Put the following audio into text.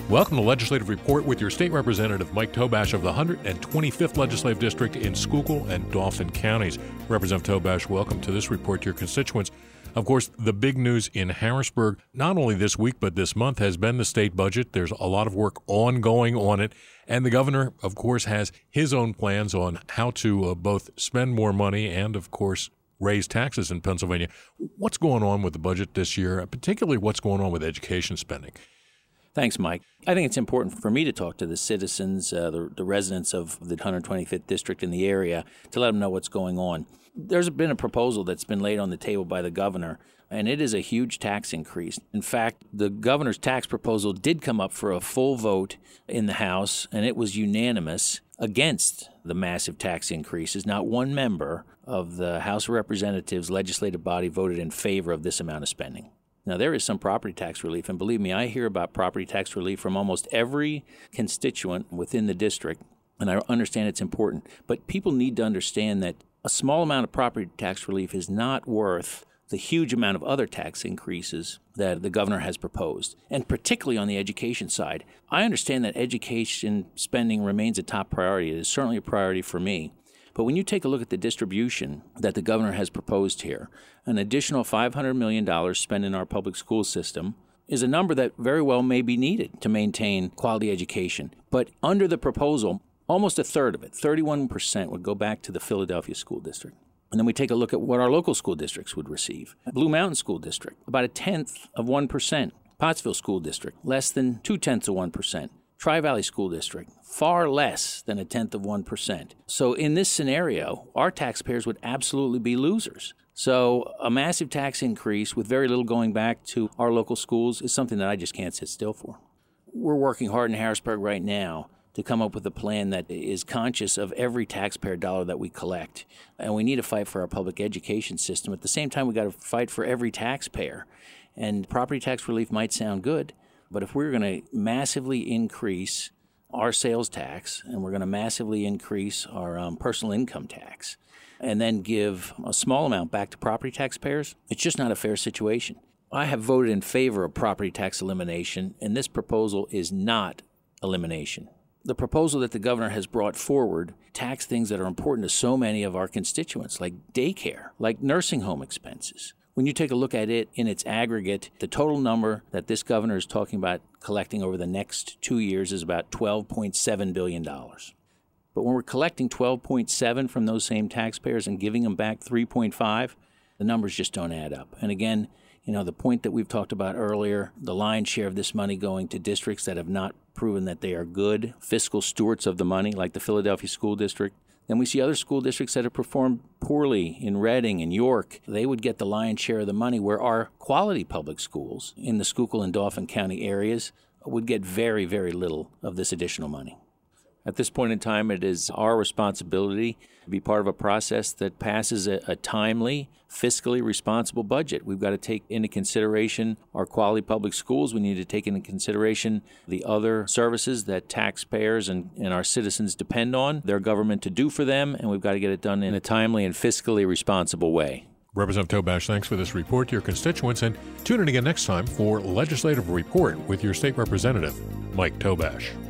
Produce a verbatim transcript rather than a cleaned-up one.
Welcome to Legislative Report with your State Representative Mike Tobash of the one hundred twenty-fifth Legislative District in Schuylkill and Dauphin counties. Representative Tobash, welcome to this report to your constituents. Of course, the big news in Harrisburg, not only this week but this month, has been the state budget. There's a lot of work ongoing on it, and the governor, of course, has his own plans on how to uh, both spend more money and, of course, raise taxes in Pennsylvania. What's going on with the budget this year, particularly what's going on with education spending? Thanks, Mike. I think it's important for me to talk to the citizens, uh, the, the residents of the one hundred twenty-fifth district in the area, to let them know what's going on. There's been a proposal that's been laid on the table by the governor, and it is a huge tax increase. In fact, the governor's tax proposal did come up for a full vote in the House, and it was unanimous against the massive tax increases. Not one member of the House of Representatives legislative body voted in favor of this amount of spending. Now, there is some property tax relief, and believe me, I hear about property tax relief from almost every constituent within the district, and I understand it's important. But people need to understand that a small amount of property tax relief is not worth the huge amount of other tax increases that the governor has proposed, and particularly on the education side. I understand that education spending remains a top priority. It is certainly a priority for me. But when you take a look at the distribution that the governor has proposed here, an additional five hundred million dollars spent in our public school system is a number that very well may be needed to maintain quality education. But under the proposal, almost a third of it, thirty-one percent, would go back to the Philadelphia School District. And then we take a look at what our local school districts would receive. Blue Mountain School District, about a tenth of one percent. Pottsville School District, less than two-tenths of one percent. Tri-Valley School District, far less than a tenth of one percent. So in this scenario, our taxpayers would absolutely be losers. So a massive tax increase with very little going back to our local schools is something that I just can't sit still for. We're working hard in Harrisburg right now to come up with a plan that is conscious of every taxpayer dollar that we collect. And we need to fight for our public education system. At the same time, we've got to fight for every taxpayer. And property tax relief might sound good, but if we're going to massively increase our sales tax and we're going to massively increase our um, personal income tax and then give a small amount back to property taxpayers, it's just not a fair situation. I have voted in favor of property tax elimination, and this proposal is not elimination. The proposal that the governor has brought forward tax things that are important to so many of our constituents, like daycare, like nursing home expenses. When you take a look at it in its aggregate, the total number that this governor is talking about collecting over the next two years is about twelve point seven billion dollars. But when we're collecting twelve point seven from those same taxpayers and giving them back three point five, the numbers just don't add up. And again, you know, the point that we've talked about earlier, the lion's share of this money going to districts that have not proven that they are good fiscal stewards of the money, like the Philadelphia School District. Then we see other school districts that have performed poorly in Reading and York. They would get the lion's share of the money, where our quality public schools in the Schuylkill and Dauphin County areas would get very, very little of this additional money. At this point in time, it is our responsibility to be part of a process that passes a, a timely, fiscally responsible budget. We've got to take into consideration our quality public schools. We need to take into consideration the other services that taxpayers and, and our citizens depend on their government to do for them, and we've got to get it done in a timely and fiscally responsible way. Representative Tobash, thanks for this report to your constituents, and tune in again next time for Legislative Report with your state representative, Mike Tobash.